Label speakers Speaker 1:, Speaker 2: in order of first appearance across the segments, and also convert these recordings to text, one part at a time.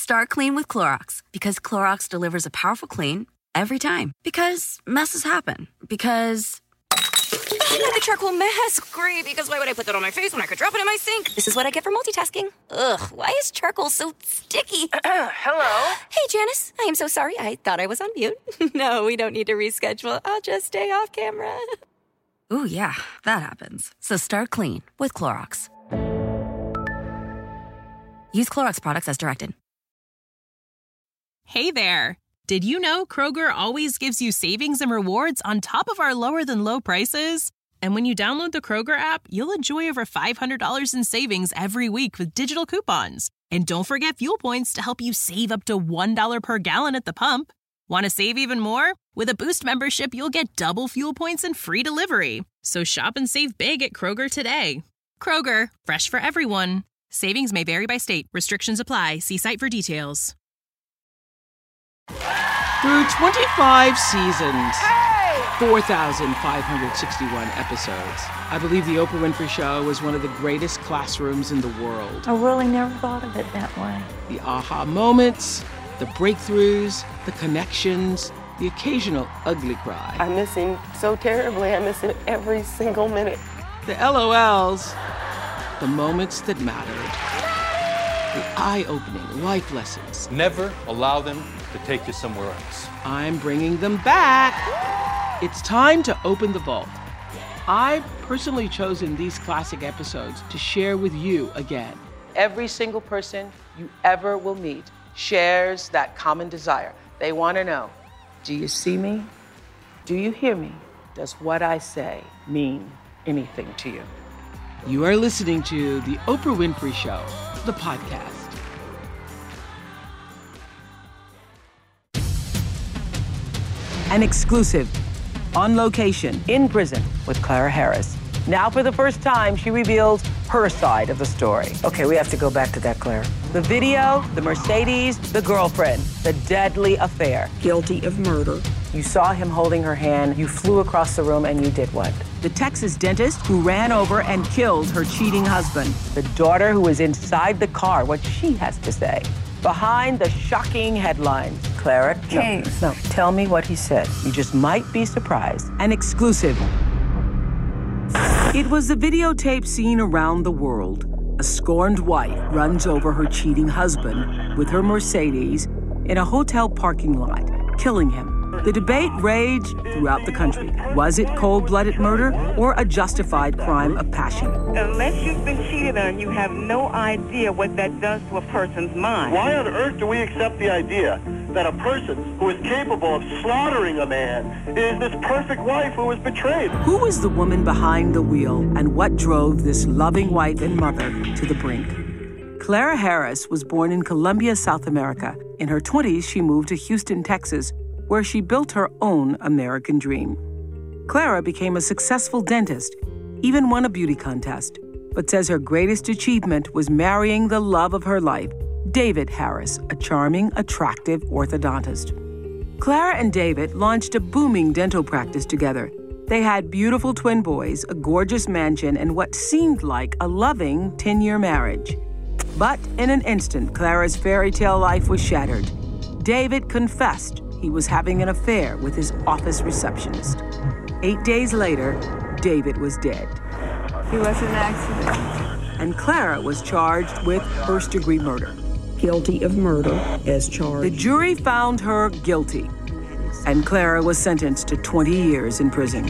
Speaker 1: Start clean with Clorox, because Clorox delivers a powerful clean every time. Because messes happen. Because... I got a charcoal mask. Great, because why would I put that on my face when I could drop it in my sink? This is what I get for multitasking. Ugh, why is charcoal so sticky?
Speaker 2: Hello?
Speaker 1: Hey, Janice. I am so sorry. I thought I was on mute. No, we don't need to reschedule. I'll just stay off camera. Ooh, yeah, that happens. So start clean with Clorox. Use Clorox products as directed.
Speaker 3: Hey there. Did you know Kroger always gives you savings and rewards on top of our lower-than-low prices? And when you download the Kroger app, you'll enjoy over $500 in savings every week with digital coupons. And don't forget fuel points to help you save up to $1 per gallon at the pump. Want to save even more? With a Boost membership, you'll get double fuel points and free delivery. So shop and save big at Kroger today. Kroger, fresh for everyone. Savings may vary by state. Restrictions apply. See site for details.
Speaker 4: Through 25 seasons, 4,561 episodes, I believe The Oprah Winfrey Show was one of the greatest classrooms in the world.
Speaker 5: I really never thought of it that way.
Speaker 4: The aha moments, the breakthroughs, the connections, the occasional ugly cry.
Speaker 2: I miss him so terribly. I miss him every single minute.
Speaker 4: The LOLs, the moments that mattered. The eye-opening life lessons.
Speaker 6: Never allow them to take you somewhere else.
Speaker 4: I'm bringing them back. It's time to open the vault. I've personally chosen these classic episodes to share with you again. Every single person you ever will meet shares that common desire. They want to know, do you see me? Do you hear me? Does what I say mean anything to you? You are listening to The Oprah Winfrey Show, the podcast. An exclusive, on location, in prison with Clara Harris. Now for the first time, she reveals her side of the story. Okay, we have to go back to that, Clara. The video, the Mercedes, the girlfriend, the deadly affair. Guilty of murder. You saw him holding her hand, you flew across the room, and you did what? The Texas dentist who ran over and killed her cheating husband. The daughter who was inside the car, what she has to say. Behind the shocking headlines. Clara, no, tell me what he said. You just might be surprised. An exclusive. It was the videotape seen around the world. A scorned wife runs over her cheating husband with her Mercedes in a hotel parking lot, killing him. The debate raged throughout the country. Was it cold-blooded murder or a justified crime of passion?
Speaker 7: Unless you've been cheated on, you have no idea what that does to a person's mind.
Speaker 8: Why on earth do we accept the idea that a person who is capable of slaughtering a man is this perfect wife who was betrayed?
Speaker 4: Who was the woman behind the wheel, and what drove this loving wife and mother to the brink? Clara Harris was born in Colombia, South America. In her 20s, she moved to Houston, Texas, where she built her own American dream. Clara became a successful dentist, even won a beauty contest, but says her greatest achievement was marrying the love of her life, David Harris, a charming, attractive orthodontist. Clara and David launched a booming dental practice together. They had beautiful twin boys, a gorgeous mansion, and what seemed like a loving 10-year marriage. But in an instant, Clara's fairy tale life was shattered. David confessed he was having an affair with his office receptionist. 8 days later, David was dead.
Speaker 5: It was an accident.
Speaker 4: And Clara was charged with first-degree murder.
Speaker 9: Guilty of murder as charged.
Speaker 4: The jury found her guilty, and Clara was sentenced to 20 years in prison.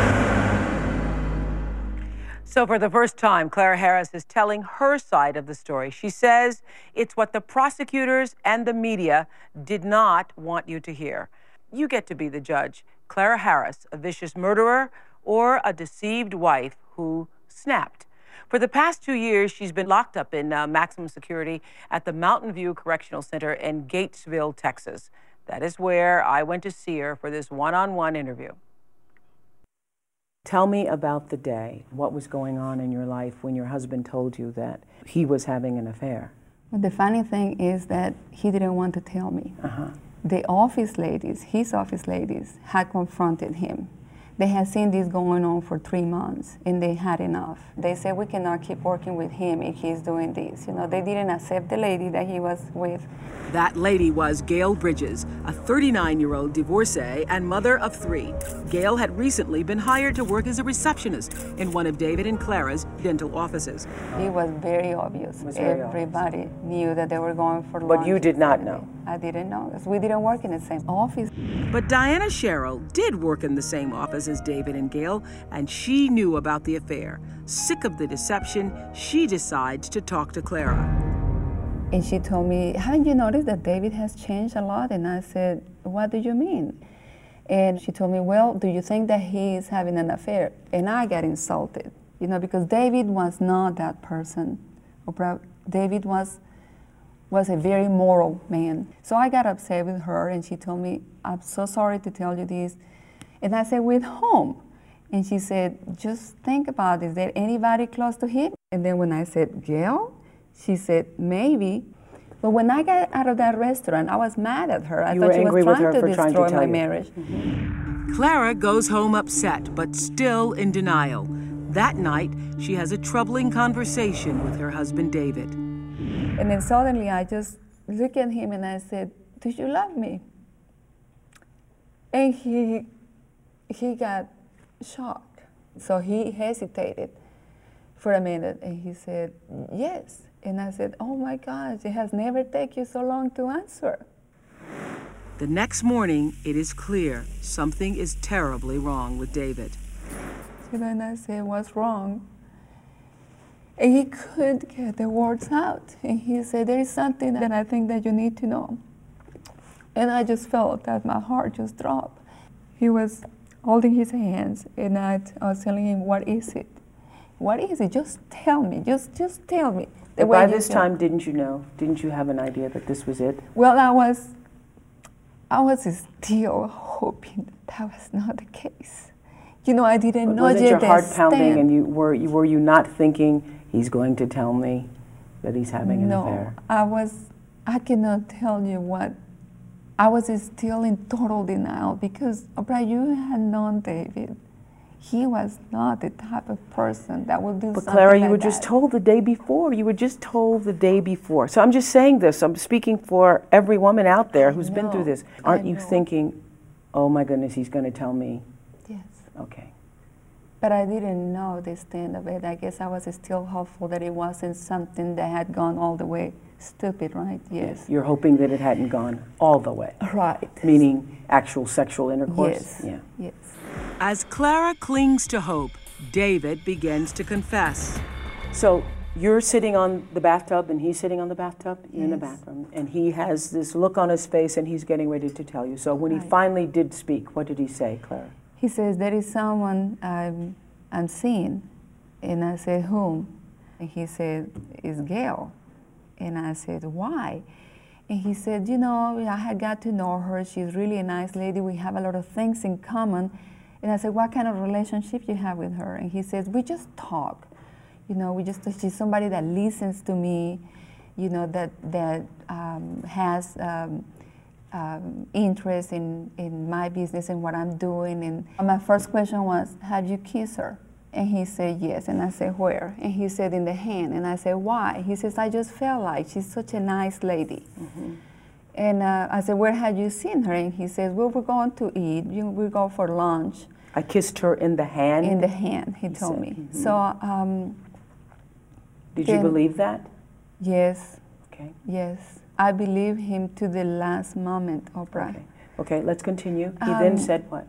Speaker 4: So for the first time, Clara Harris is telling her side of the story. She says it's what the prosecutors and the media did not want you to hear. You get to be the judge. Clara Harris, a vicious murderer or a deceived wife who snapped. For the past 2 years, she's been locked up in maximum security at the Mountain View Correctional Center in Gatesville, Texas. That is where I went to see her for this one-on-one interview. Tell me about the day. What was going on in your life when your husband told you that he was having an affair?
Speaker 5: Well, the funny thing is that he didn't want to tell me. The office ladies, his office ladies, had confronted him. They had seen this going on for 3 months, and they had enough. They said, we cannot keep working with him if he's doing this. You know, they didn't accept the lady that he was with.
Speaker 4: That lady was Gail Bridges, a 39-year-old divorcee and mother of 3. Gail had recently been hired to work as a receptionist in one of David and Clara's dental offices.
Speaker 5: It was very obvious. Everybody knew that they were going for lunch.
Speaker 10: But you did not know?
Speaker 5: I didn't know, because we didn't work in the same office.
Speaker 4: But Diana Sherrill did work in the same office as David and Gail, and she knew about the affair. Sick of the deception, she decides to talk to Clara.
Speaker 5: And she told me, haven't you noticed that David has changed a lot? And I said, what do you mean? And she told me, well, do you think that he is having an affair? And I got insulted, you know, because David was not that person. David was a very moral man. So I got upset with her, and she told me, I'm so sorry to tell you this. And I said, with whom? And she said, just think about it. Is there anybody close to him? And then when I said, Gail? She said, maybe. But when I got out of that restaurant, I was mad at her. I thought she was trying to destroy my marriage.
Speaker 4: Mm-hmm. Clara goes home upset, but still in denial. That night, she has a troubling conversation with her husband, David.
Speaker 5: And then suddenly I just looked at him and I said, do you love me? And he got shocked. So he hesitated for a minute, and he said, yes. And I said, oh my gosh, it has never taken you so long to answer.
Speaker 4: The next morning, it is clear something is terribly wrong with David.
Speaker 5: You know, and I said, what's wrong? And he couldn't get the words out. And he said, there is something that I think that you need to know. And I just felt that my heart just dropped. He was holding his hands, and I was telling him, what is it? What is it? Just tell me. Just tell me.
Speaker 10: But by this time, didn't you know? Didn't you have an idea that this was it?
Speaker 5: Well, I was still hoping that was not the case. You know, I didn't know.
Speaker 10: Wasn't your heart pounding, and were you not thinking, he's going to tell me that he's having an affair?
Speaker 5: No, I cannot tell you what. I was still in total denial because, Oprah, you had known David. He was not the type of person that would do something like that. But
Speaker 10: Clara, you were just told the day before. You were just told the day before. So I'm just saying this. I'm speaking for every woman out there who's been through this. Aren't you thinking, oh my goodness, he's going to tell me?
Speaker 5: Yes.
Speaker 10: Okay.
Speaker 5: But I didn't know the extent of it. I guess I was still hopeful that it wasn't something that had gone all the way stupid, right? Yes.
Speaker 10: You're hoping that it hadn't gone all the way.
Speaker 5: Right.
Speaker 10: Meaning actual sexual intercourse?
Speaker 5: Yes.
Speaker 10: Yeah.
Speaker 5: Yes.
Speaker 4: As Clara clings to hope, David begins to confess.
Speaker 10: So you're sitting on the bathtub and he's sitting on the bathtub in the bathroom, and he has this look on his face and he's getting ready to tell you. So when he finally did speak, what did he say, Clara?
Speaker 5: He says, there is someone I'm seeing. And I said, whom? And he said, it's Gail. And I said, why? And he said, you know, I had got to know her. She's really a nice lady. We have a lot of things in common. And I said, what kind of relationship you have with her? And he says, we just talk. You know, she's somebody that listens to me, you know, that has interest in my business and what I'm doing. And my first question was, have you kissed her? And he said, yes. And I said, where? And he said, in the hand. And I said, why? He says, I just felt like she's such a nice lady. Mm-hmm. And I said, where had you seen her? And he says, well, we're going to eat. We go for lunch.
Speaker 10: I kissed her in the hand?
Speaker 5: In the hand, he told me. Mm-hmm. So,
Speaker 10: did you believe that?
Speaker 5: Yes.
Speaker 10: Okay.
Speaker 5: Yes. I believe him to the last moment, Oprah.
Speaker 10: Okay, let's continue. He then said what?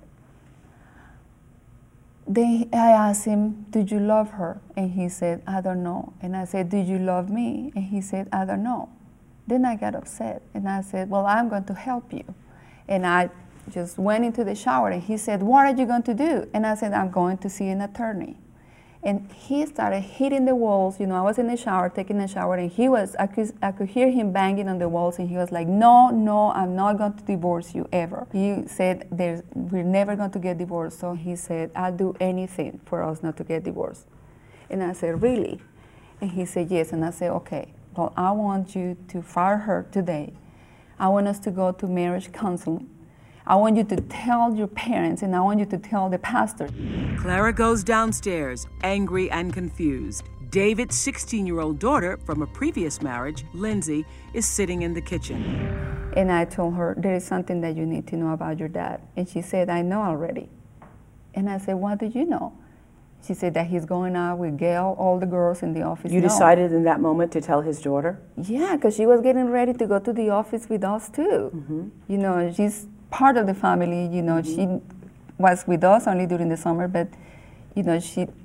Speaker 5: I asked him, did you love her? And he said, I don't know. And I said, did you love me? And he said, I don't know. Then I got upset, and I said, well, I'm going to help you. And I just went into the shower, and he said, what are you going to do? And I said, I'm going to see an attorney. And he started hitting the walls. You know, I was in the shower, taking a shower, and I could hear him banging on the walls, and he was like, no, I'm not going to divorce you ever. He said, we're never going to get divorced. So he said, I'll do anything for us not to get divorced. And I said, really? And he said, yes. And I said, okay, well, I want you to fire her today. I want us to go to marriage counseling. I want you to tell your parents, and I want you to tell the pastor.
Speaker 4: Clara goes downstairs, angry and confused. David's 16-year-old daughter from a previous marriage, Lindsay, is sitting in the kitchen.
Speaker 5: And I told her, there is something that you need to know about your dad. And she said, I know already. And I said, what do you know? She said that he's going out with Gail, all the girls in the office.
Speaker 10: You decided in that moment to tell his daughter?
Speaker 5: Yeah, because she was getting ready to go to the office with us too.
Speaker 10: Mm-hmm.
Speaker 5: You know, she's part of the family. You know, she was with us only during the summer, but, you know,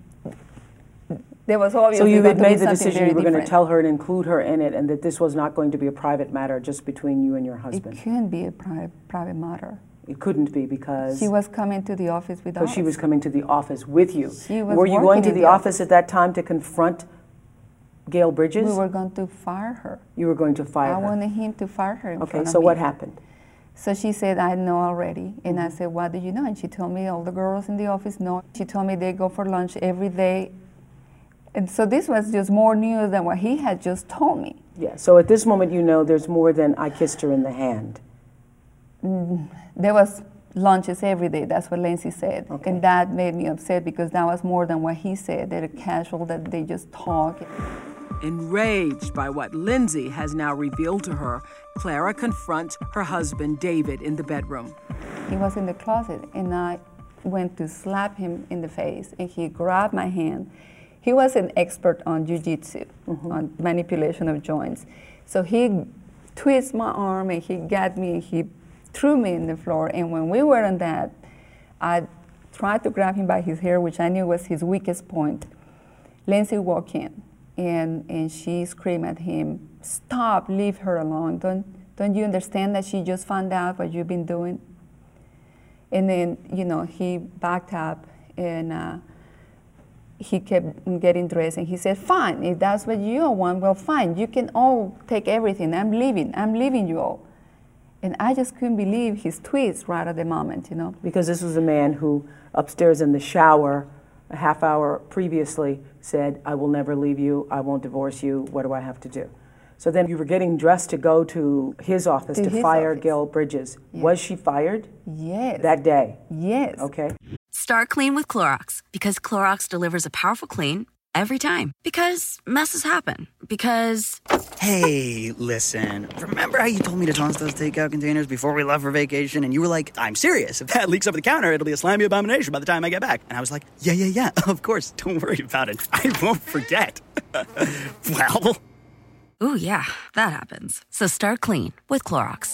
Speaker 5: there was obviously
Speaker 10: So you had made the
Speaker 5: something
Speaker 10: decision you were
Speaker 5: very
Speaker 10: going to
Speaker 5: different.
Speaker 10: tell her and include her in it, and that this was not going to be a private matter just between you and your husband.
Speaker 5: It couldn't be a private matter.
Speaker 10: It couldn't be because...
Speaker 5: She was coming to the office with us.
Speaker 10: Because she was coming to the office with you.
Speaker 5: She was
Speaker 10: Were you going
Speaker 5: working
Speaker 10: to
Speaker 5: in
Speaker 10: the
Speaker 5: the
Speaker 10: office at that time to confront Gail Bridges?
Speaker 5: We were going to fire her.
Speaker 10: You were going to fire her?
Speaker 5: I wanted him to fire her in front
Speaker 10: Okay,
Speaker 5: of
Speaker 10: so
Speaker 5: me.
Speaker 10: what happened?
Speaker 5: So she said, I know already. And I said, what do you know? And she told me all the girls in the office know. She told me they go for lunch every day. And so this was just more news than what he had just told me.
Speaker 10: Yeah, so at this moment you know there's more than I kissed her in the hand.
Speaker 5: There was lunches every day, that's what Lindsay said. Okay. And that made me upset because that was more than what he said. They're casual, that they just talk.
Speaker 4: Enraged by what Lindsay has now revealed to her, Clara confronts her husband, David, in the bedroom.
Speaker 5: He was in the closet, and I went to slap him in the face, and he grabbed my hand. He was an expert on jiu-jitsu, on manipulation of joints. So he twisted my arm, and he got me, and he threw me in the floor. And when we were on that, I tried to grab him by his hair, which I knew was his weakest point. Lindsay walked in, and she screamed at him, "Stop, leave her alone. Don't you understand that she just found out what you've been doing?" And then, you know, he backed up, and he kept getting dressed, and he said, fine, if that's what you want, well, fine, you can all take everything. I'm leaving you all. And I just couldn't believe his twist right at the moment, you know.
Speaker 10: Because this was a man who, upstairs in the shower, a half hour previously, said, I will never leave you, I won't divorce you, what do I have to do? So then you were getting dressed to go to his office to fire Gail Bridges. Yes. Was she fired?
Speaker 5: Yes.
Speaker 10: That day?
Speaker 5: Yes.
Speaker 10: Okay.
Speaker 1: Start clean with Clorox, because Clorox delivers a powerful clean every time. Because messes happen. Because...
Speaker 11: Hey, listen, remember how you told me to toss those takeout containers before we left for vacation? And you were like, I'm serious. If that leaks over the counter, it'll be a slimy abomination by the time I get back. And I was like, yeah, of course. Don't worry about it. I won't forget. Well...
Speaker 1: Ooh, yeah, that happens. So start clean with Clorox.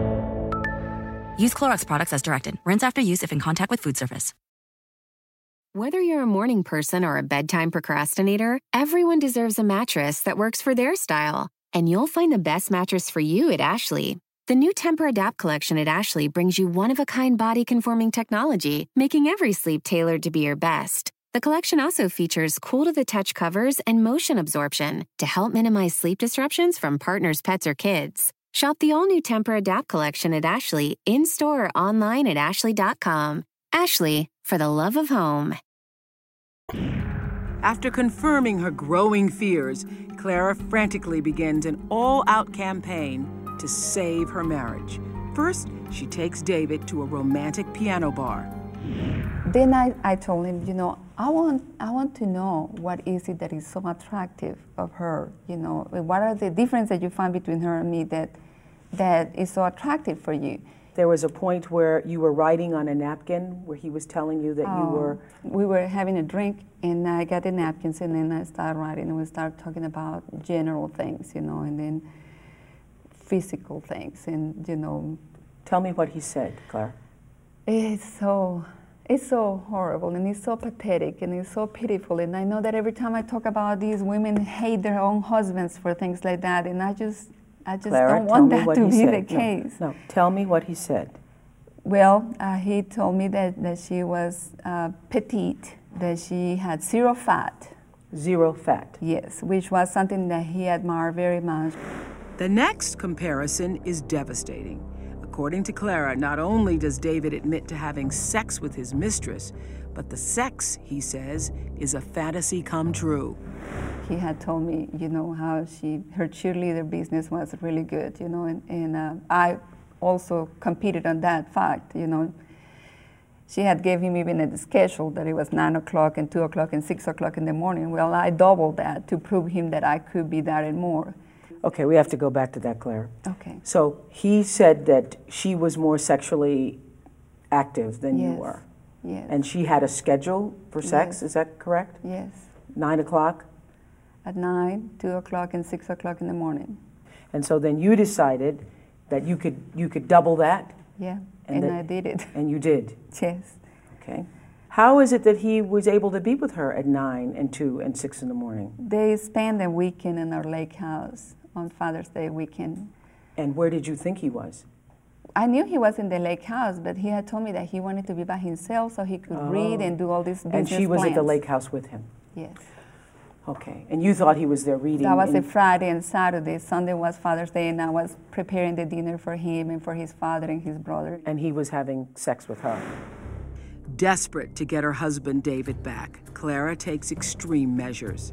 Speaker 1: Use Clorox products as directed. Rinse after use if in contact with food surface.
Speaker 12: Whether you're a morning person or a bedtime procrastinator, everyone deserves a mattress that works for their style. And you'll find the best mattress for you at Ashley. The new Temper-Adapt collection at Ashley brings you one-of-a-kind body-conforming technology, making every sleep tailored to be your best. The collection also features cool-to-the-touch covers and motion absorption to help minimize sleep disruptions from partners, pets, or kids. Shop the all-new Temper-Adapt collection at Ashley, in-store or online at ashley.com. Ashley, for the love of home.
Speaker 4: After confirming her growing fears, Clara frantically begins an all-out campaign to save her marriage. First, she takes David to a romantic piano bar.
Speaker 5: Then I told him, you know, I want to know what is it that is so attractive of her, you know, what are the differences that you find between her and me that is so attractive for you.
Speaker 10: There was a point where you were writing on a napkin where he was telling you that you were...
Speaker 5: We were having a drink, and I got the napkins, and then I started writing, and we started talking about general things, you know, and then physical things, and, you know...
Speaker 10: Tell me what he said, Clara.
Speaker 5: It's so horrible, and it's so pathetic, and it's so pitiful, and I know that every time I talk about these women hate their own husbands for things like that, and I just
Speaker 10: Clara,
Speaker 5: don't want that to be the
Speaker 10: case.
Speaker 5: No,
Speaker 10: tell me what he said.
Speaker 5: Well, he told me that she was petite, that she had zero fat.
Speaker 10: Zero fat?
Speaker 5: Yes, which was something that he admired very much.
Speaker 4: The next comparison is devastating. According to Clara, not only does David admit to having sex with his mistress, but the sex, he says, is a fantasy come true.
Speaker 5: He had told me, you know, how her cheerleader business was really good, you know, and I also competed on that fact, She had gave him even a schedule that it was 9 o'clock and 2 o'clock and 6 o'clock in the morning. Well, I doubled that to prove him that I could be that and more.
Speaker 10: Okay, we have to go back to that, Claire.
Speaker 5: Okay.
Speaker 10: So he said that she was more sexually active than you were.
Speaker 5: Yes.
Speaker 10: And she had a schedule for sex,
Speaker 5: Yes.
Speaker 10: is that correct?
Speaker 5: Yes.
Speaker 10: 9 o'clock?
Speaker 5: At 9, 2 o'clock, and 6 o'clock in the morning.
Speaker 10: And so then you decided that you could double that?
Speaker 5: Yeah, and I did it.
Speaker 10: And you did?
Speaker 5: Yes.
Speaker 10: Okay. How is it that he was able to be with her at 9 and 2 and 6 in the morning?
Speaker 5: They spent the weekend in our lake house on Father's Day weekend.
Speaker 10: And where did you think he was?
Speaker 5: I knew he was in the lake house, but he had told me that he wanted to be by himself so he could read and do all these business
Speaker 10: plans. And she was
Speaker 5: plans.
Speaker 10: at the lake house with him?
Speaker 5: Yes.
Speaker 10: Okay. And you thought he was there reading?
Speaker 5: That was a Friday and Saturday. Sunday was Father's Day, and I was preparing the dinner for him and for his father and his brother.
Speaker 10: And he was having sex with her?
Speaker 4: Desperate to get her husband David back, Clara takes extreme measures.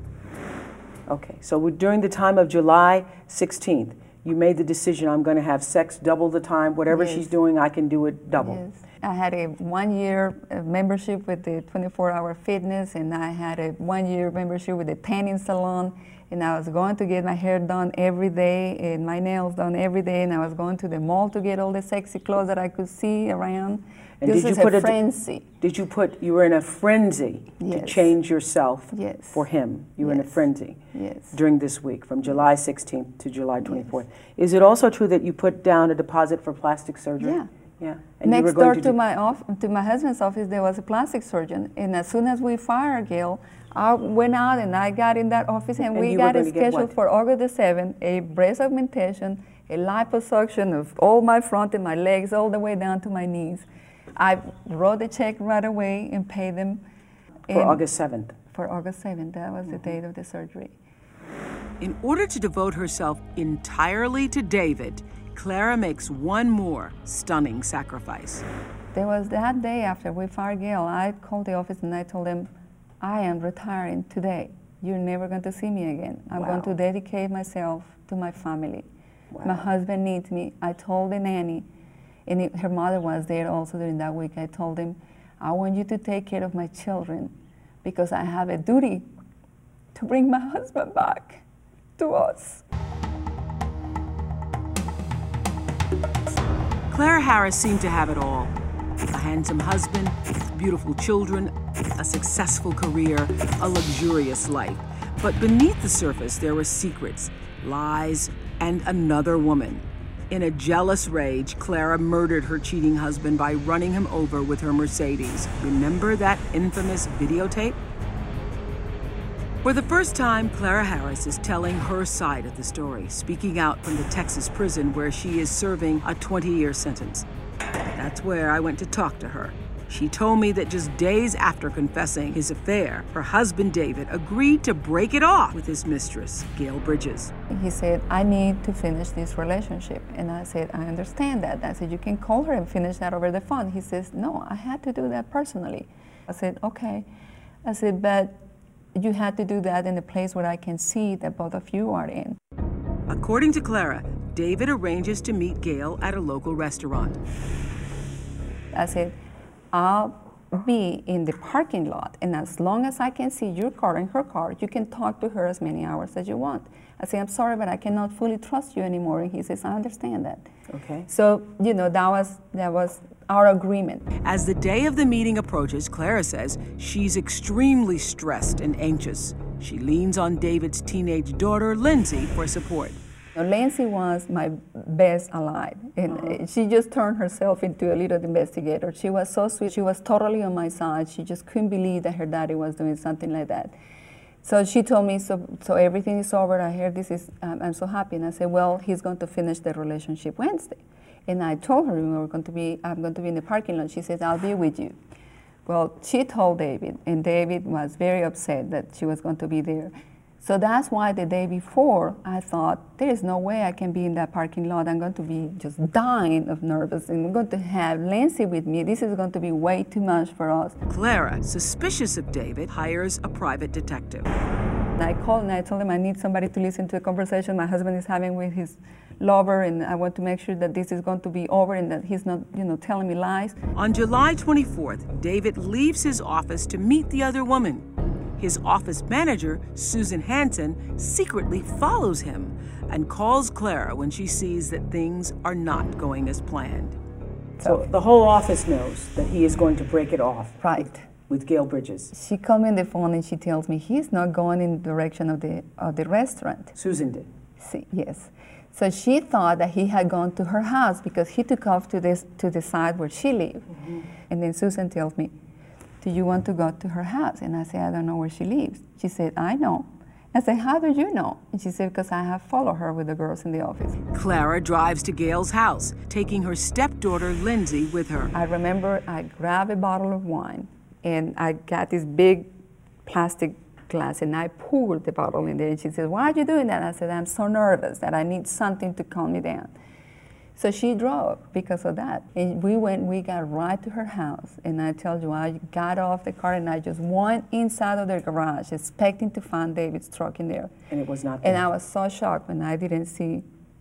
Speaker 10: Okay, so during the time of July 16th, you made the decision, I'm going to have sex double the time. Whatever she's doing, I can do it double.
Speaker 5: Yes. I had a 1-year membership with the 24-hour fitness, and I had a 1-year membership with the tanning salon, and I was going to get my hair done every day and my nails done every day, and I was going to the mall to get all the sexy clothes that I could see around.
Speaker 10: And
Speaker 5: this is a frenzy.
Speaker 10: You were in a frenzy to change yourself for him. You were in a frenzy during this week, from July 16th to July 24th. Is it also true that you put down a deposit for plastic surgery?
Speaker 5: Yeah.
Speaker 10: Yeah. And
Speaker 5: next door to my husband's office, there was a plastic surgeon, and as soon as we fired Gail, I went out and I got in that office, and we got a schedule for August the 7th, a breast augmentation, a liposuction of all my front and my legs, all the way down to my knees. I wrote the check right away and paid them.
Speaker 10: For August 7th?
Speaker 5: For August 7th, that was the date of the surgery.
Speaker 4: In order to devote herself entirely to David, Clara makes one more stunning sacrifice.
Speaker 5: There was that day after we fired Gail, I called the office and I told them, I am retiring today. You're never going to see me again. I'm going to dedicate myself to my family. My husband needs me. I told the nanny, and her mother was there also during that week. I told him, I want you to take care of my children because I have a duty to bring my husband back to us.
Speaker 4: Clara Harris seemed to have it all. A handsome husband, beautiful children, a successful career, a luxurious life. But beneath the surface, there were secrets, lies, and another woman. In a jealous rage, Clara murdered her cheating husband by running him over with her Mercedes. Remember that infamous videotape? For the first time, Clara Harris is telling her side of the story, speaking out from the Texas prison where she is serving a 20-year sentence. That's where I went to talk to her. She told me that just days after confessing his affair, her husband David agreed to break it off with his mistress, Gail Bridges.
Speaker 5: He said, I need to finish this relationship. And I said, I understand that. I said, you can call her and finish that over the phone. He says, no, I had to do that personally. I said, okay. I said, but you had to do that in a place where I can see that both of you are in.
Speaker 4: According to Clara, David arranges to meet Gail at a local restaurant.
Speaker 5: I said, I'll be in the parking lot, and as long as I can see your car and her car, you can talk to her as many hours as you want. I say, I'm sorry, but I cannot fully trust you anymore. And he says, I understand that.
Speaker 10: Okay.
Speaker 5: So, that was our agreement.
Speaker 4: As the day of the meeting approaches, Clara says she's extremely stressed and anxious. She leans on David's teenage daughter, Lindsay, for support.
Speaker 5: Lindsay was my best ally, and she just turned herself into a little investigator. She was so sweet. She was totally on my side. She just couldn't believe that her daddy was doing something like that. So she told me, so everything is over. I hear this is, I'm so happy. And I said, well, he's going to finish the relationship Wednesday. And I told her I'm going to be in the parking lot. She says, I'll be with you. Well, she told David, and David was very upset that she was going to be there. So that's why the day before, I thought, there is no way I can be in that parking lot. I'm going to be just dying of nervous, and I'm going to have Lindsay with me. This is going to be way too much for us.
Speaker 4: Clara, suspicious of David, hires a private detective.
Speaker 5: I called and I told him I need somebody to listen to a conversation my husband is having with his love her, and I want to make sure that this is going to be over and that he's not, telling me lies.
Speaker 4: On July 24th, David leaves his office to meet the other woman. His office manager, Susan Hansen, secretly follows him and calls Clara when she sees that things are not going as planned.
Speaker 10: So the whole office knows that he is going to break it off.
Speaker 5: Right.
Speaker 10: With Gail Bridges.
Speaker 5: She called me on the phone and she tells me he's not going in the direction of the restaurant.
Speaker 10: Susan did.
Speaker 5: Yes. So she thought that he had gone to her house because he took off to the side where she lived. Mm-hmm. And then Susan tells me, do you want to go to her house? And I said, I don't know where she lives. She said, I know. I said, how did you know? And she said, because I have followed her with the girls in the office.
Speaker 4: Clara drives to Gail's house, taking her stepdaughter, Lindsay, with her.
Speaker 5: I remember I grabbed a bottle of wine, and I got this big plastic glass, and I poured the bottle in there. And she said, why are you doing that? I said, I'm so nervous that I need something to calm me down. So she drove because of that. And we got right to her house. And I tell you, I got off the car and I just went inside of their garage expecting to find David's truck in there.
Speaker 10: And it was not there.
Speaker 5: And I was so shocked when I didn't see,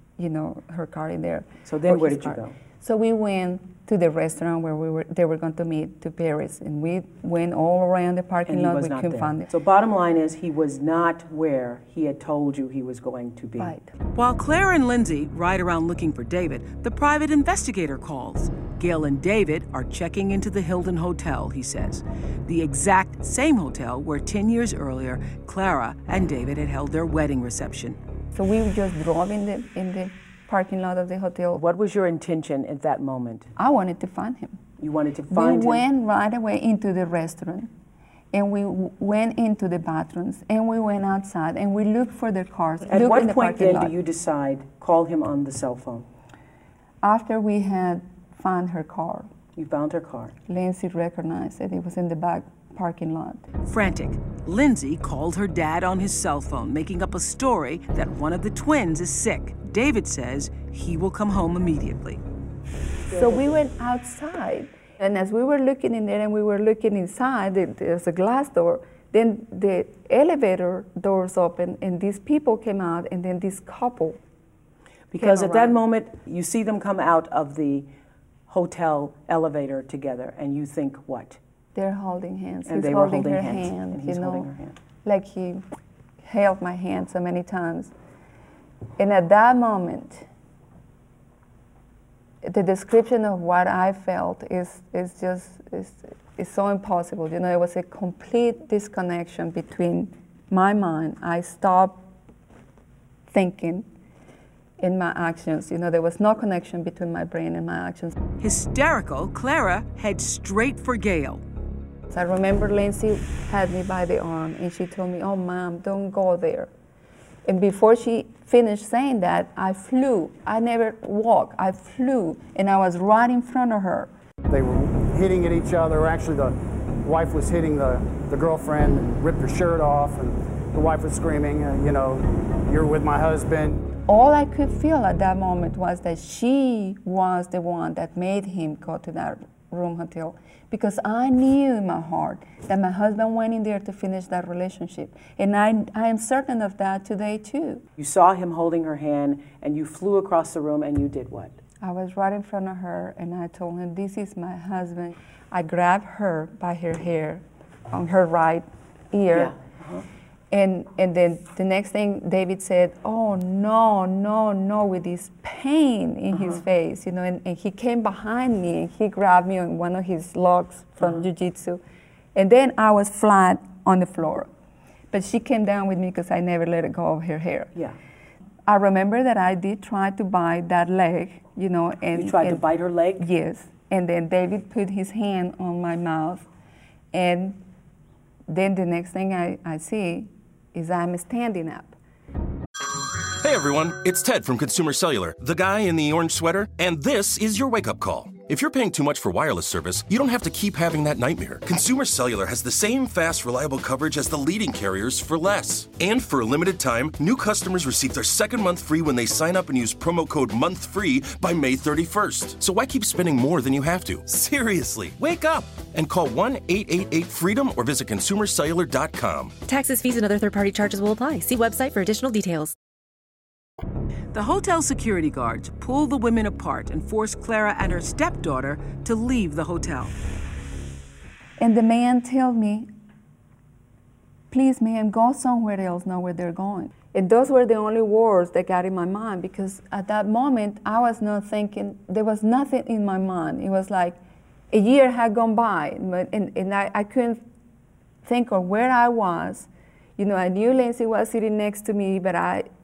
Speaker 5: her car in there.
Speaker 10: So then where did you go?
Speaker 5: So we went to the restaurant where they were going to meet to Paris. And we went all around the parking lot. We couldn't find it.
Speaker 10: So bottom line is he was not where he had told you he was going to be.
Speaker 5: Right.
Speaker 4: While Claire and Lindsay ride around looking for David, the private investigator calls. Gail and David are checking into the Hilton Hotel, he says. The exact same hotel where 10 years earlier, Clara and David had held their wedding reception.
Speaker 5: So we just drove in the parking lot of the hotel.
Speaker 10: What was your intention at that moment?
Speaker 5: I wanted to find him.
Speaker 10: You wanted to find him?
Speaker 5: We went right away into the restaurant, and we went into the bathrooms, and we went outside, and we looked for their cars.
Speaker 10: At what point then do you decide, call him on the cell phone?
Speaker 5: After we had found her car.
Speaker 10: You found her car?
Speaker 5: Lindsay recognized it. It was in the back parking lot.
Speaker 4: Frantic, Lindsay called her dad on his cell phone, making up a story that one of the twins is sick. David says he will come home immediately.
Speaker 5: So we went outside, and as we were looking in there and we were looking inside, there's a glass door, then the elevator doors opened and these people came out, and then this couple.
Speaker 10: Because at that moment, you see them come out of the hotel elevator together, and you think what?
Speaker 5: They're holding hands.
Speaker 10: And
Speaker 5: he's
Speaker 10: they were
Speaker 5: holding her
Speaker 10: hands,
Speaker 5: hand,
Speaker 10: and he's holding her hand.
Speaker 5: Like he held my hand so many times. And at that moment, the description of what I felt is so impossible. It was a complete disconnection between my mind. I stopped thinking in my actions. There was no connection between my brain and my actions.
Speaker 4: Hysterical, Clara heads straight for Gail.
Speaker 5: I remember Lindsay had me by the arm and she told me, oh, Mom, don't go there. And before she finished saying that, I flew. I never walked, I flew, and I was right in front of her.
Speaker 13: They were hitting at each other. Actually, the wife was hitting the girlfriend and ripped her shirt off, and the wife was screaming, you're with my husband.
Speaker 5: All I could feel at that moment was that she was the one that made him go to that room hotel, because I knew in my heart that my husband went in there to finish that relationship. And I am certain of that today too.
Speaker 10: You saw him holding her hand and you flew across the room and you did what?
Speaker 5: I was right in front of her and I told him, this is my husband. I grabbed her by her hair on her right ear.
Speaker 10: Yeah. Uh-huh.
Speaker 5: And then the next thing David said, oh, no, with this pain in his face, and he came behind me and he grabbed me on one of his logs from jiu-jitsu. And then I was flat on the floor. But she came down with me because I never let go of her hair.
Speaker 10: Yeah.
Speaker 5: I remember that I did try to bite that leg, and
Speaker 10: you tried to bite her leg?
Speaker 5: Yes. And then David put his hand on my mouth. And then the next thing I see is I'm standing up.
Speaker 14: Hey everyone, it's Ted from Consumer Cellular, the guy in the orange sweater, and this is your wake-up call. If you're paying too much for wireless service, you don't have to keep having that nightmare. Consumer Cellular has the same fast, reliable coverage as the leading carriers for less. And for a limited time, new customers receive their second month free when they sign up and use promo code MONTHFREE by May 31st. So why keep spending more than you have to? Seriously, wake up and call 1-888-FREEDOM or visit consumercellular.com.
Speaker 15: Taxes, fees, and other third-party charges will apply. See website for additional details.
Speaker 4: The hotel security guards pull the women apart and force Clara and her stepdaughter to leave the hotel.
Speaker 5: And the man told me, please, ma'am, go somewhere else, know where they're going. And those were the only words that got in my mind, because at that moment, I was not thinking, there was nothing in my mind. It was like a year had gone by, and I couldn't think of where I was. You know, I knew Lindsay was sitting next to me, but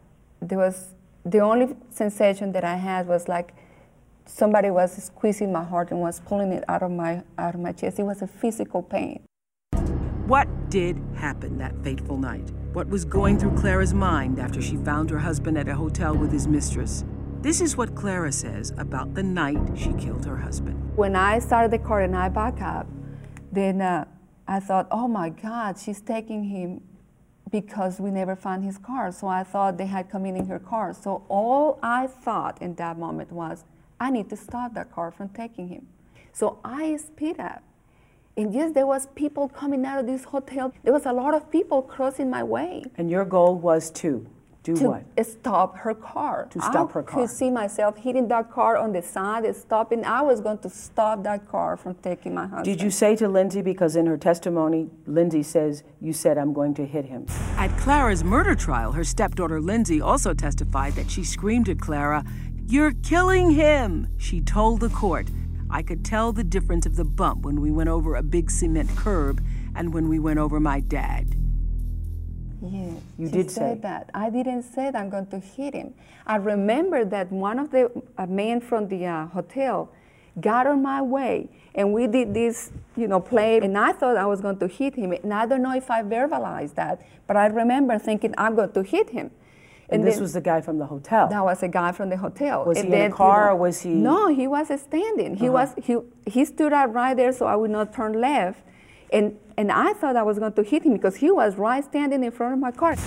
Speaker 5: the only sensation that I had was like somebody was squeezing my heart and was pulling it out of my chest. It was a physical pain.
Speaker 4: What did happen that fateful night? What was going through Clara's mind after she found her husband at a hotel with his mistress? This is what Clara says about the night she killed her husband.
Speaker 5: When I started the car and I back up, then I thought, oh my God, she's taking him because we never found his car. So I thought they had come in her car. So all I thought in that moment was, I need to stop that car from taking him. So I speed up. And yes, there was people coming out of this hotel. There was a lot of people crossing my way.
Speaker 10: And your goal was to do what?
Speaker 5: Stop her car.
Speaker 10: To stop her car.
Speaker 5: I could see myself hitting that car on the side and stopping. I was going to stop that car from taking my husband.
Speaker 10: Did you say to Lindsay, because in her testimony, Lindsay says, you said, I'm going to hit him.
Speaker 4: At Clara's murder trial, her stepdaughter Lindsay also testified that she screamed at Clara, "You're killing him!" She told the court, "I could tell the difference of the bump when we went over a big cement curb and when we went over my dad."
Speaker 5: Yes,
Speaker 10: you
Speaker 5: she
Speaker 10: did
Speaker 5: said
Speaker 10: say
Speaker 5: that. I didn't say that I'm going to hit him. I remember that one of the men from the hotel got on my way, and we did this, play, and I thought I was going to hit him. And I don't know if I verbalized that, but I remember thinking I'm going to hit him.
Speaker 10: And this was the guy from the hotel?
Speaker 5: That was a guy from the hotel.
Speaker 10: Was he in a car or was he?
Speaker 5: No, he was standing. He stood up right there so I would not turn left. And I thought I was going to hit him because he was right standing in front of my car.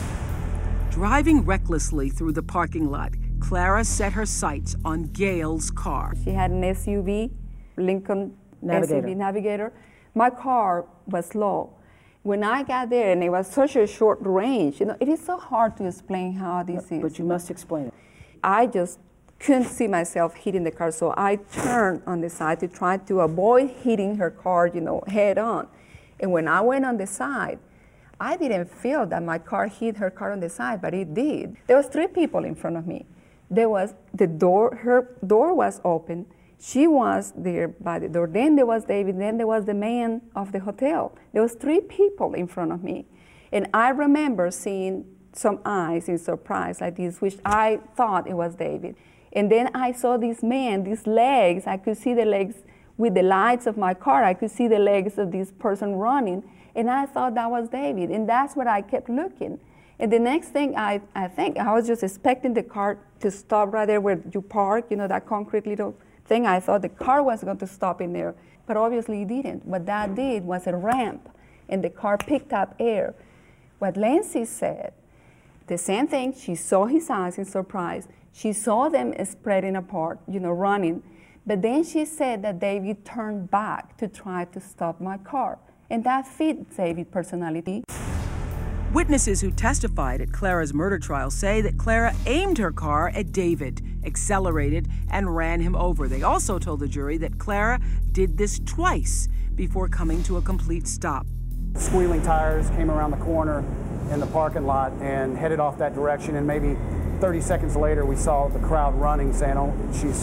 Speaker 4: Driving recklessly through the parking lot, Clara set her sights on Gail's car.
Speaker 5: She had an SUV, Lincoln
Speaker 10: Navigator.
Speaker 5: SUV Navigator. My car was low. When I got there, and it was such a short range, it is so hard to explain how this is.
Speaker 10: But you must explain it.
Speaker 5: I just couldn't see myself hitting the car, so I turned on the side to try to avoid hitting her car, head on. And when I went on the side, I didn't feel that my car hit her car on the side, but it did. There was 3 people in front of me. There was the door, her door was open. She was there by the door. Then there was David, then there was the man of the hotel. There was 3 people in front of me. And I remember seeing some eyes in surprise like this, which I thought it was David. And then I saw this man, these legs, I could see the legs with the lights of my car. I could see the legs of this person running. And I thought that was David. And that's what I kept looking. And the next thing I think, I was just expecting the car to stop right there where you park, that concrete little thing. I thought the car was going to stop in there, but obviously it didn't. What that did was a ramp, and the car picked up air. What Lindsay said, the same thing, she saw his eyes in surprise. She saw them spreading apart, running. But then she said that David turned back to try to stop my car. And that fit David's personality.
Speaker 4: Witnesses who testified at Clara's murder trial say that Clara aimed her car at David, accelerated, and ran him over. They also told the jury that Clara did this twice before coming to a complete stop.
Speaker 13: Squealing tires came around the corner in the parking lot and headed off that direction, and maybe 30 seconds later we saw the crowd running saying, "Oh,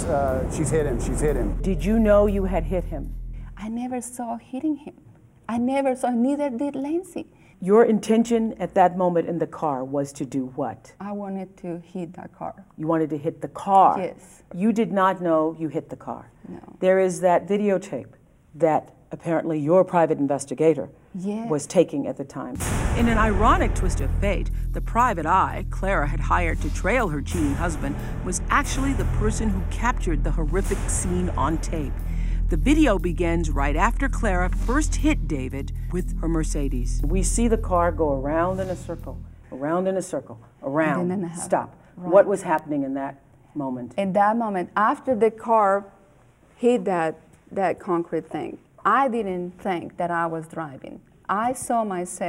Speaker 13: she's hit him, she's hit him."
Speaker 10: Did you know you had hit him?
Speaker 5: I never saw hitting him. I never saw, neither did Lindsay.
Speaker 10: Your intention at that moment in the car was to do what?
Speaker 5: I wanted to hit that car.
Speaker 10: You wanted to hit the car?
Speaker 5: Yes.
Speaker 10: You did not know you hit the car?
Speaker 5: No.
Speaker 10: There is that videotape that apparently your private investigator was taking at the time.
Speaker 4: In an ironic twist of fate, the private eye Clara had hired to trail her cheating husband was actually the person who captured the horrific scene on tape. The video begins right after Clara first hit David with her Mercedes.
Speaker 10: We see the car go around in a circle, around in a circle, around, stop.
Speaker 5: Right.
Speaker 10: What was happening in that moment?
Speaker 5: In that moment, after the car hit that concrete thing, I didn't think that I was driving. I saw myself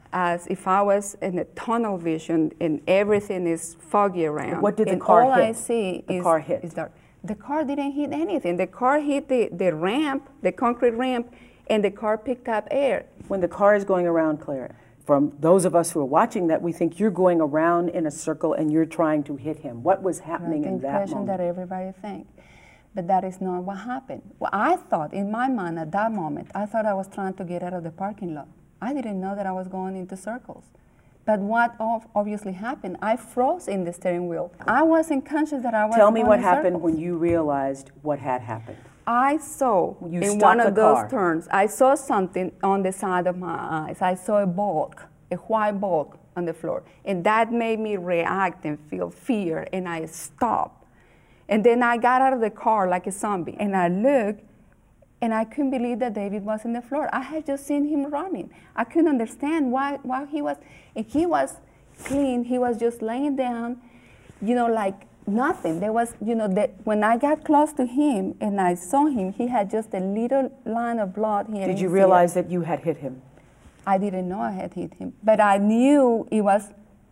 Speaker 5: as if I was in a tunnel vision and everything is foggy around.
Speaker 10: What did the
Speaker 5: and
Speaker 10: car
Speaker 5: all
Speaker 10: hit?
Speaker 5: I see
Speaker 10: the
Speaker 5: is,
Speaker 10: car hit.
Speaker 5: is dark. The car didn't hit anything. The car hit the ramp, the concrete ramp, and the car picked up air.
Speaker 10: When the car is going around, Clara, from those of us who are watching that, we think you're going around in a circle and you're trying to hit him. What was happening in that moment?
Speaker 5: The impression that everybody thinks. But that is not what happened. Well, I thought, in my mind at that moment, I thought I was trying to get out of the parking lot. I didn't know that I was going into circles. But what obviously happened, I froze in the steering wheel. I wasn't conscious that I was
Speaker 10: Tell me
Speaker 5: going
Speaker 10: what
Speaker 5: in
Speaker 10: happened
Speaker 5: circles.
Speaker 10: when you realized what had happened.
Speaker 5: I saw,
Speaker 10: You
Speaker 5: in
Speaker 10: stopped
Speaker 5: one
Speaker 10: the
Speaker 5: of those
Speaker 10: car.
Speaker 5: turns, I saw something on the side of my eyes. I saw a bulk, a white bulk on the floor. And that made me react and feel fear, and I stopped. And then I got out of the car like a zombie, and I looked, and I couldn't believe that David was on the floor. I had just seen him running. I couldn't understand why he was, and he was clean. He was just laying down, like nothing. There was, when I got close to him and I saw him, he had just a little line of blood here.
Speaker 10: Did you realize that you had hit him?
Speaker 5: I didn't know I had hit him, but I knew it was.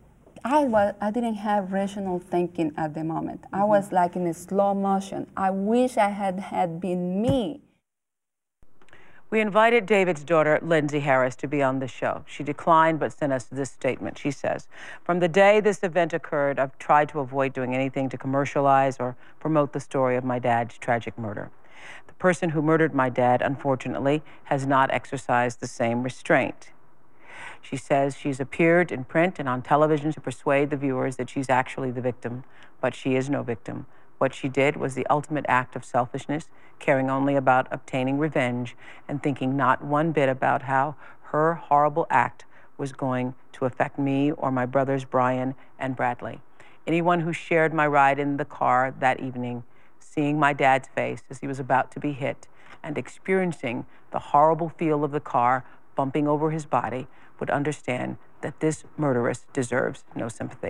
Speaker 5: I didn't have rational thinking at the moment. I was like in a slow motion. I wish I had been me.
Speaker 4: We invited David's daughter, Lindsay Harris, to be on the show. She declined but sent us this statement. She says, "From the day this event occurred, I've tried to avoid doing anything to commercialize or promote the story of my dad's tragic murder. The person who murdered my dad, unfortunately, has not exercised the same restraint." She says she's appeared in print and on television to persuade the viewers that she's actually the victim, but she is no victim. What she did was the ultimate act of selfishness, caring only about obtaining revenge and thinking not one bit about how her horrible act was going to affect me or my brothers Brian and Bradley. Anyone who shared my ride in the car that evening, seeing my dad's face as he was about to be hit and experiencing the horrible feel of the car bumping over his body, would understand that this murderess deserves no sympathy.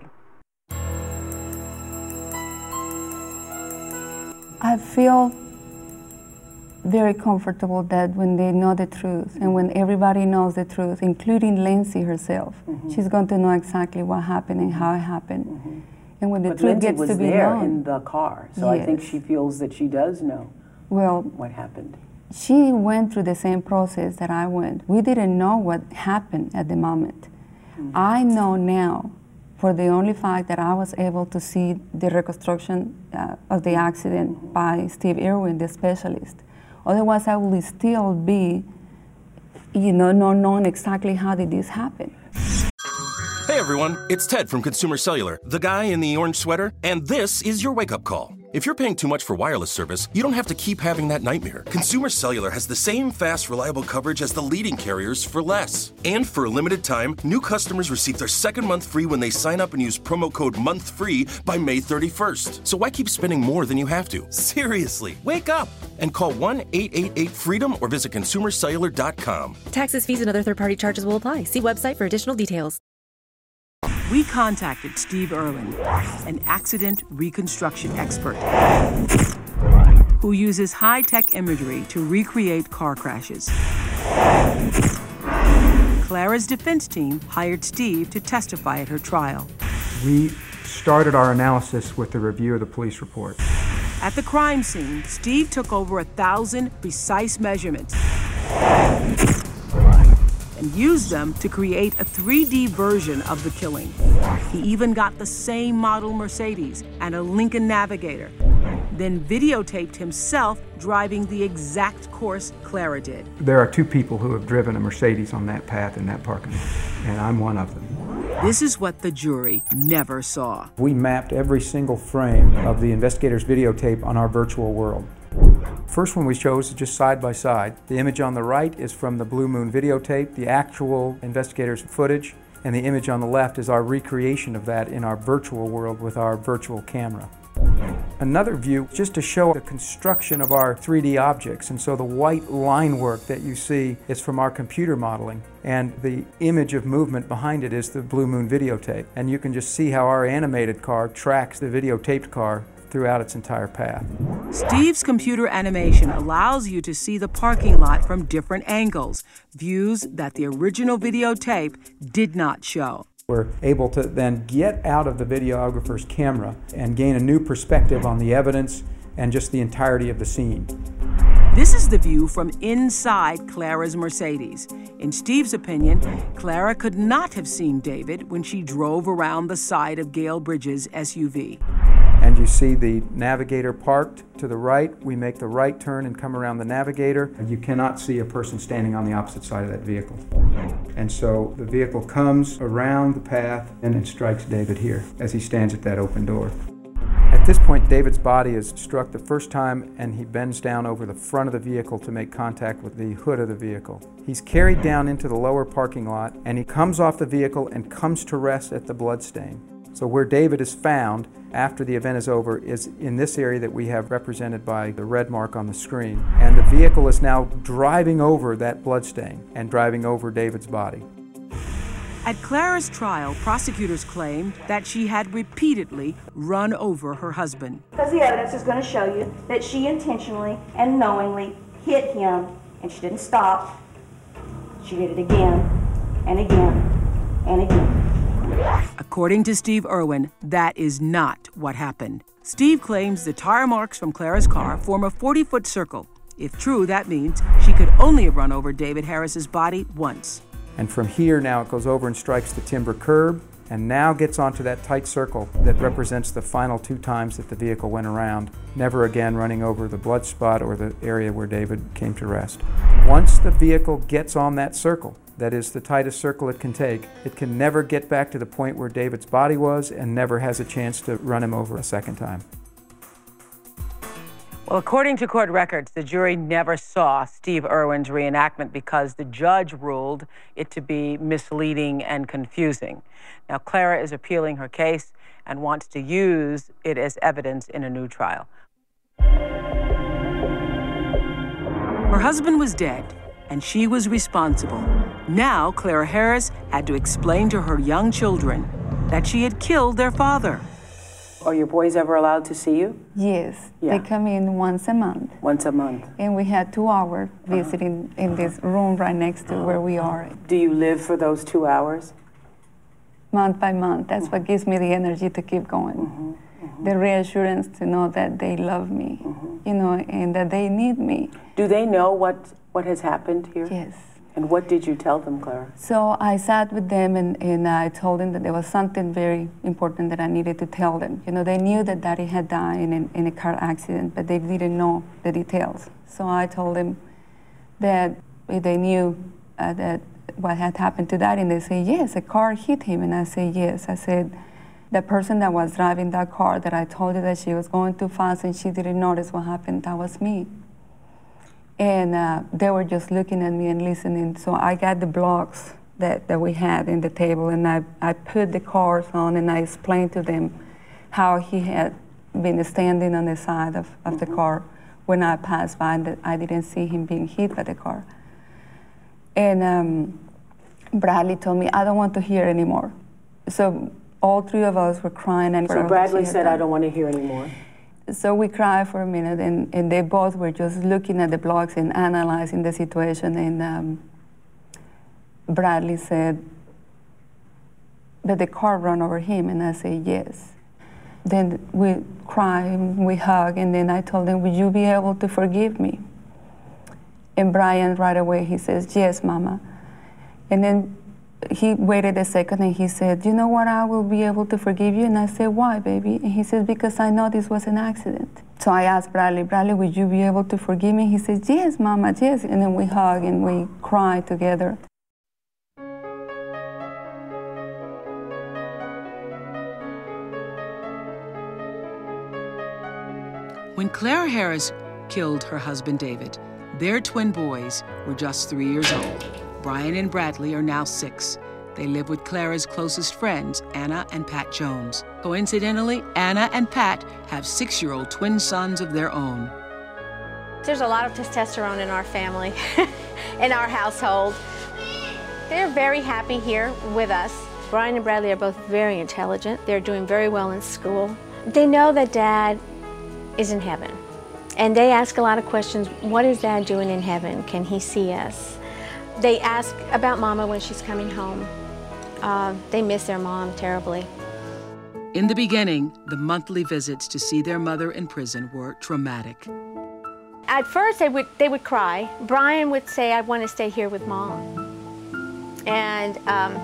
Speaker 5: I feel very comfortable that when they know the truth and when everybody knows the truth, including Lindsay herself, she's going to know exactly what happened and how it happened. And when the
Speaker 10: But
Speaker 5: truth
Speaker 10: Lindsay
Speaker 5: gets
Speaker 10: was
Speaker 5: to be
Speaker 10: there
Speaker 5: known,
Speaker 10: in the car, so I think she feels that she does know what happened.
Speaker 5: She went through the same process that I went. We didn't know what happened at the moment. I know now, for the only fact that I was able to see the reconstruction of the accident by Steve Irwin, the specialist. Otherwise, I would still be, not knowing exactly how did this happen.
Speaker 14: Hey everyone, it's Ted from Consumer Cellular, the guy in the orange sweater, and this is your wake-up call. If you're paying too much for wireless service, you don't have to keep having that nightmare. Consumer Cellular has the same fast, reliable coverage as the leading carriers for less. And for a limited time, new customers receive their second month free when they sign up and use promo code MONTHFREE by May 31st. So why keep spending more than you have to? Seriously, wake up and call 1-888-FREEDOM or visit consumercellular.com.
Speaker 15: Taxes, fees, and other third-party charges will apply. See website for additional details.
Speaker 4: We contacted Steve Irwin, an accident reconstruction expert who uses high-tech imagery to recreate car crashes. Clara's defense team hired Steve to testify at her trial.
Speaker 16: We started our analysis with the review of the police report.
Speaker 4: At the crime scene, Steve took over 1,000 precise measurements and used them to create a 3D version of the killing. He even got the same model Mercedes and a Lincoln Navigator, then videotaped himself driving the exact course Clara did.
Speaker 16: There are two people who have driven a Mercedes on that path in that parking lot, and I'm one of them.
Speaker 4: This is what the jury never saw.
Speaker 16: We mapped every single frame of the investigator's videotape on our virtual world. First one we chose is just side by side. The image on the right is from the Blue Moon videotape, the actual investigator's footage, and the image on the left is our recreation of that in our virtual world with our virtual camera. Another view, just to show the construction of our 3D objects, and so the white line work that you see is from our computer modeling, and the image of movement behind it is the Blue Moon videotape. And you can just see how our animated car tracks the videotaped car throughout its entire path.
Speaker 4: Steve's computer animation allows you to see the parking lot from different angles, views that the original videotape did not show.
Speaker 16: We're able to then get out of the videographer's camera and gain a new perspective on the evidence and just the entirety of the scene.
Speaker 4: This is the view from inside Clara's Mercedes. In Steve's opinion, Clara could not have seen David when she drove around the side of Gail Bridges' SUV.
Speaker 16: And you see the Navigator parked to the right. We make the right turn and come around the Navigator. You cannot see a person standing on the opposite side of that vehicle. And so the vehicle comes around the path and it strikes David here as he stands at that open door. At this point, David's body is struck the first time and he bends down over the front of the vehicle to make contact with the hood of the vehicle. He's carried down into the lower parking lot and he comes off the vehicle and comes to rest at the bloodstain. So where David is found after the event is over is in this area that we have represented by the red mark on the screen. And the vehicle is now driving over that bloodstain and driving over David's body.
Speaker 4: At Clara's trial, prosecutors claimed that she had repeatedly run over her husband.
Speaker 17: Because the evidence is going to show you that she intentionally and knowingly hit him, and she didn't stop. She did it again and again and again.
Speaker 4: According to Steve Irwin, that is not what happened. Steve claims the tire marks from Clara's car form a 40-foot circle. If true, that means she could only have run over David Harris's body once.
Speaker 16: And from here now it goes over and strikes the timber curb and now gets onto that tight circle that represents the final 2 times that the vehicle went around, never again running over the blood spot or the area where David came to rest. Once the vehicle gets on that circle, that is the tightest circle it can take, it can never get back to the point where David's body was and never has a chance to run him over a second time.
Speaker 4: Well, according to court records, the jury never saw Steve Irwin's reenactment because the judge ruled it to be misleading and confusing. Now, Clara is appealing her case and wants to use it as evidence in a new trial. Her husband was dead, and she was responsible. Now, Clara Harris had to explain to her young children that she had killed their father.
Speaker 10: Are your boys ever allowed to see you?
Speaker 5: Yes,
Speaker 10: Yeah.
Speaker 5: they come in once a month.
Speaker 10: Once a month.
Speaker 5: And we had 2 hours visiting in this room right next to where we are.
Speaker 10: Do you live for those 2 hours?
Speaker 5: Month by month, that's what gives me the energy to keep going. The reassurance to know that they love me, you know, and that they need me.
Speaker 10: Do they know what has happened here?
Speaker 5: Yes.
Speaker 10: And what did you tell them, Clara?
Speaker 5: So I sat with them and I told them that there was something very important that I needed to tell them. You know, they knew that Daddy had died in a car accident, but they didn't know the details. So I told them that they knew that what had happened to Daddy, and they say, yes, a car hit him. And I say, yes. I said, the person that was driving that car that I told you that she was going too fast and she didn't notice what happened, that was me. And they were just looking at me and listening. So I got the blocks that we had in the table, and I put the cars on, and I explained to them how he had been standing on the side of the car when I passed by, and that I didn't see him being hit by the car. And Bradley told me, I don't want to hear anymore. So all 3 of us were crying. And
Speaker 10: so Bradley said, I don't want to hear anymore.
Speaker 5: So we cried for a minute, and they both were just looking at the blocks and analyzing the situation. And Bradley said that the car ran over him, and I said, yes. Then we cried, we hugged, and then I told him, would you be able to forgive me? And Brian, right away, he says, yes, Mama. And then he waited a second and he said, you know what, I will be able to forgive you. And I said, why, baby? And he says, because I know this was an accident. So I asked Bradley, would you be able to forgive me? He says, yes, Mama, yes. And then we hugged and we cried together. When Clara Harris killed her husband, David, their twin boys were just 3 years old. Brian and Bradley are now 6. They live with Clara's closest friends, Anna and Pat Jones. Coincidentally, Anna and Pat have 6-year-old twin sons of their own.
Speaker 18: There's a lot of testosterone in our family, in our household. They're very happy here with us. Brian and Bradley are both very intelligent. They're doing very well in school. They know that Dad is in heaven. And they ask a lot of questions. What is Dad doing in heaven? Can he see us? They ask about Mama when she's coming home. They miss their mom terribly.
Speaker 4: In the beginning, the monthly visits to see their mother in prison were traumatic.
Speaker 18: At first, they would cry. Brian would say, I want to stay here with Mom. And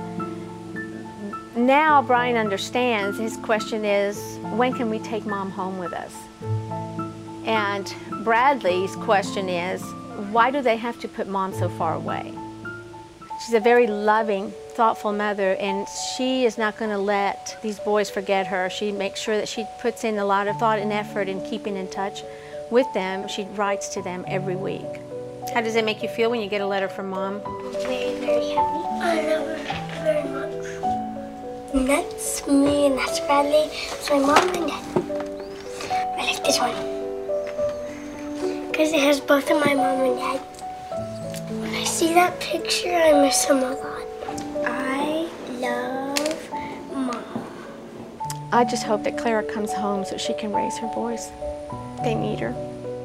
Speaker 18: now Brian understands. His question is, when can we take Mom home with us? And Bradley's question is, why do they have to put Mom so far away? She's a very loving, thoughtful mother, and she is not going to let these boys forget her. She makes sure that she puts in a lot of thought and effort in keeping in touch with them. She writes to them every week. How does it make you feel when you get a letter from Mom?
Speaker 19: Very, very happy. I love her very much. And that's me, and that's Bradley. It's my mom and Dad. I like this one because it has both of my mom and Dad. When I see that picture, I miss them a lot. I love Mom.
Speaker 18: I just hope that Clara comes home so she can raise her boys. They need her.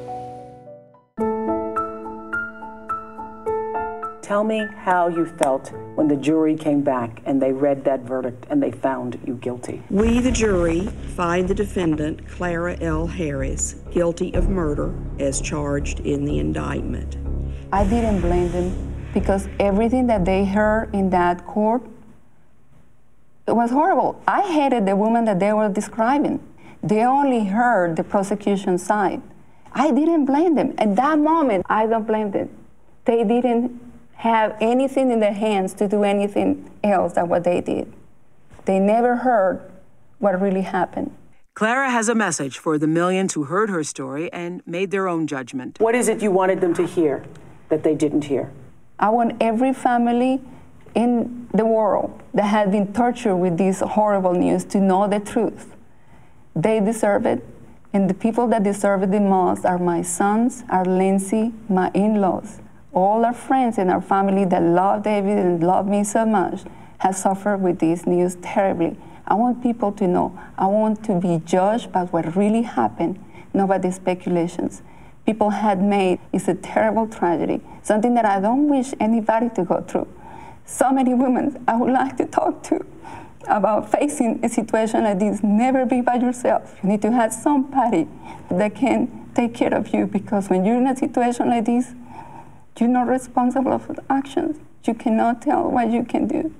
Speaker 10: Tell me how you felt when the jury came back and they read that verdict and they found you guilty.
Speaker 9: We, the jury, find the defendant, Clara L. Harris, guilty of murder as charged in the indictment.
Speaker 5: I didn't blame them because everything that they heard in that court, it was horrible. I hated the woman that they were describing. They only heard the prosecution side. I didn't blame them. At that moment, I don't blame them. They didn't have anything in their hands to do anything else than what they did. They never heard what really happened.
Speaker 4: Clara has a message for the millions who heard her story and made their own judgment.
Speaker 10: What is it you wanted them to hear that they didn't hear?
Speaker 5: I want every family in the world that had been tortured with this horrible news to know the truth. They deserve it, and the people that deserve it the most are my sons, are Lindsay, my in-laws. All our friends and our family that love David and love me so much have suffered with this news terribly. I want people to know. I want to be judged by what really happened, not by the speculations people had made. It's a terrible tragedy, something that I don't wish anybody to go through. So many women I would like to talk to about facing a situation like this. Never be by yourself. You need to have somebody that can take care of you, because when you're in a situation like this, you're not responsible for the actions. You cannot tell what you can do.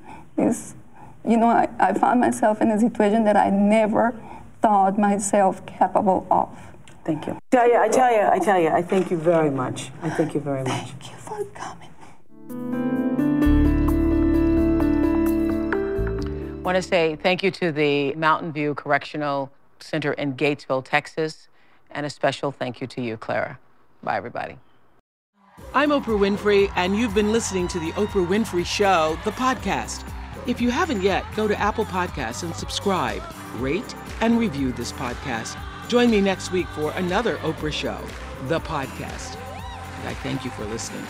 Speaker 5: I found myself in a situation that I never thought myself capable of.
Speaker 10: Thank you. I tell you, I thank you very much. I thank you very much.
Speaker 5: Thank you for coming.
Speaker 4: I want to say thank you to the Mountain View Correctional Center in Gatesville, Texas, and a special thank you to you, Clara. Bye, everybody. I'm Oprah Winfrey, and you've been listening to The Oprah Winfrey Show, the podcast. If you haven't yet, go to Apple Podcasts and subscribe, rate, and review this podcast. Join me next week for another Oprah Show, the podcast. And I thank you for listening.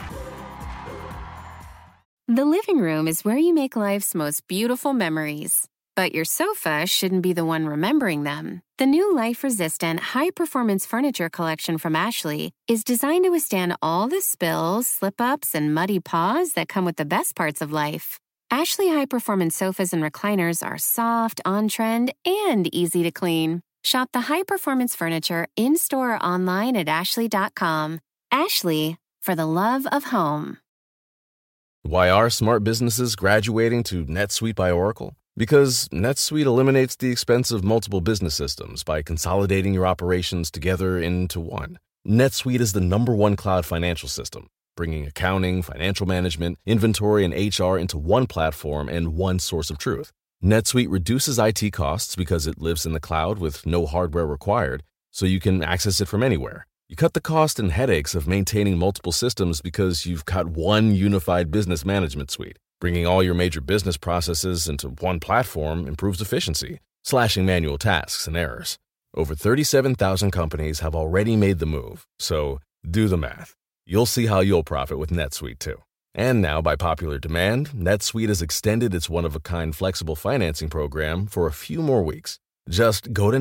Speaker 12: The living room is where you make life's most beautiful memories. But your sofa shouldn't be the one remembering them. The new life-resistant, high-performance furniture collection from Ashley is designed to withstand all the spills, slip-ups, and muddy paws that come with the best parts of life. Ashley high-performance sofas and recliners are soft, on-trend, and easy to clean. Shop the high-performance furniture in-store or online at ashley.com. Ashley, for the love of home.
Speaker 20: Why are smart businesses graduating to NetSuite by Oracle? Because NetSuite eliminates the expense of multiple business systems by consolidating your operations together into one. NetSuite is the #1 cloud financial system, bringing accounting, financial management, inventory, and HR into one platform and one source of truth. NetSuite reduces IT costs because it lives in the cloud with no hardware required, so you can access it from anywhere. You cut the cost and headaches of maintaining multiple systems because you've got one unified business management suite. Bringing all your major business processes into one platform improves efficiency, slashing manual tasks and errors. Over 37,000 companies have already made the move, so do the math. You'll see how you'll profit with NetSuite too. And now, by popular demand, NetSuite has extended its one-of-a-kind flexible financing program for a few more weeks. Just go to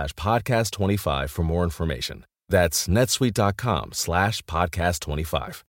Speaker 20: netsuite.com/podcast25 for more information. That's netsuite.com/podcast25.